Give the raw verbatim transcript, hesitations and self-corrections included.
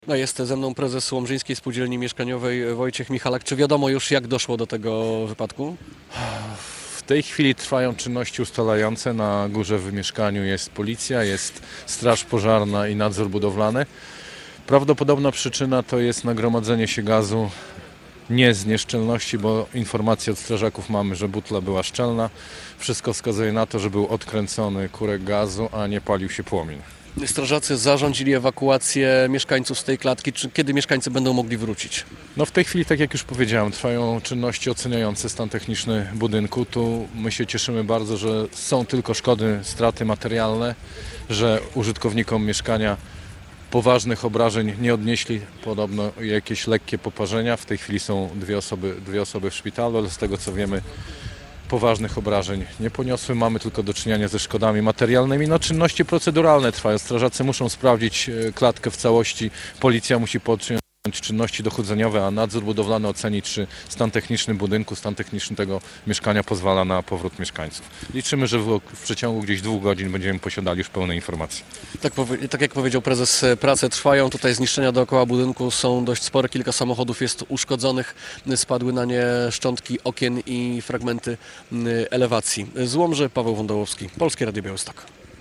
No jest ze mną prezes Łomżyńskiej Spółdzielni Mieszkaniowej Wojciech Michalak. Czy wiadomo już, jak doszło do tego wypadku? W tej chwili trwają czynności ustalające. Na górze w mieszkaniu jest policja, jest straż pożarna i nadzór budowlany. Prawdopodobna przyczyna to jest nagromadzenie się gazu nie z nieszczelności, bo informacje od strażaków mamy, że butla była szczelna. Wszystko wskazuje na to, że był odkręcony kurek gazu, a nie palił się płomień. Strażacy zarządzili ewakuację mieszkańców z tej klatki. Czy kiedy mieszkańcy będą mogli wrócić? No w tej chwili, tak jak już powiedziałem, trwają czynności oceniające stan techniczny budynku. Tu my się cieszymy bardzo, że są tylko szkody, straty materialne, że użytkownikom mieszkania poważnych obrażeń nie odnieśli, podobno jakieś lekkie poparzenia. W tej chwili są dwie osoby, dwie osoby w szpitalu, ale z tego co wiemy, poważnych obrażeń nie poniosły. Mamy tylko do czynienia ze szkodami materialnymi. No, czynności proceduralne trwają. Strażacy muszą sprawdzić klatkę w całości. Policja musi podjąć czynności dochodzeniowe, a nadzór budowlany ocenić, czy stan techniczny budynku, stan techniczny tego mieszkania pozwala na powrót mieszkańców. Liczymy, że w, w przeciągu gdzieś dwóch godzin będziemy posiadali już pełne informacje. Tak, powie, tak jak powiedział prezes, prace trwają. Tutaj zniszczenia dookoła budynku są dość spore. Kilka samochodów jest uszkodzonych. Spadły na nie szczątki okien i fragmenty elewacji. Z Łomży Paweł Wądołowski, Polskie Radio Białystok.